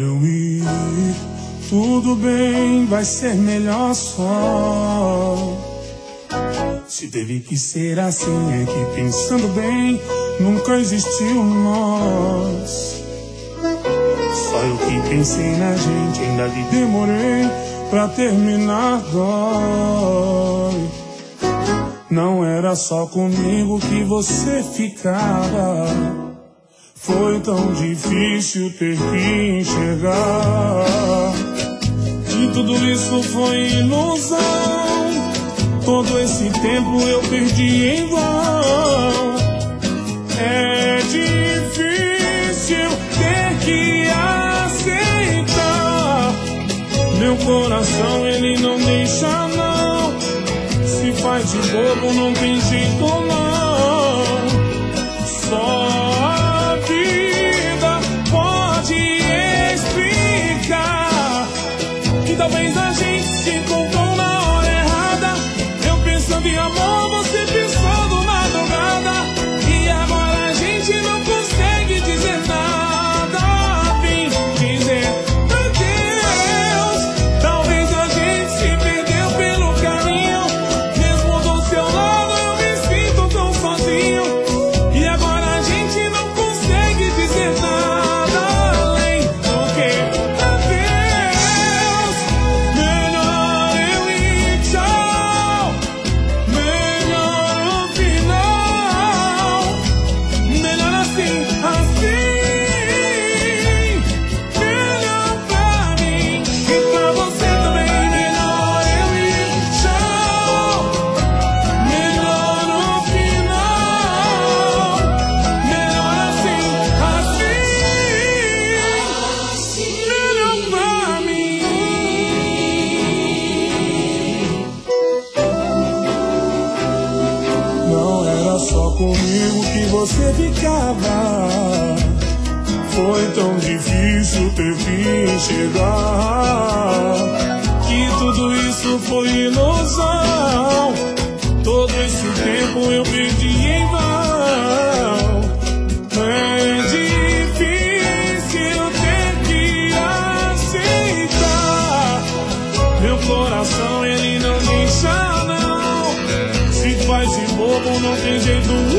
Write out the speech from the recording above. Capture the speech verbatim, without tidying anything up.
eu ir, tudo bem, vai ser melhor só. Se teve que ser assim, é que pensando bem, nunca existiu nós. Só eu que pensei na gente, ainda que demorei pra terminar, dói. Não era só comigo que você ficava, foi tão difícil ter que enxergar que tudo isso foi ilusão. Todo esse tempo eu perdi em vão. É difícil ter que aceitar. Meu coração ele não deixa não. Se faz de bobo não tem jeito não. Só a vida pode explicar que talvez a gente se encontrou na hora errada. Eu pensando em amor, você pensando madrugada. E agora a gente não consegue dizer nada. Vim dizer adeus. Talvez a gente se perdeu pelo caminho. Mesmo do seu lado eu me sinto tão sozinho. E agora a gente não consegue dizer nada além do que adeus. Melhor eu ir, tchau. Melhor o final. Melhor assim, assim. Melhor pra mim e pra você também. Melhor eu ir, tchau. Melhor o final. Melhor assim, assim. Melhor pra mim. Não era só comigo que você ficava, foi tão difícil ter que enxergar que tudo isso foi ilusão. Todo esse tempo eu perdi em vão. É difícil ter que aceitar. Meu coração ele não deixa não. Se faz de bobo não tem jeito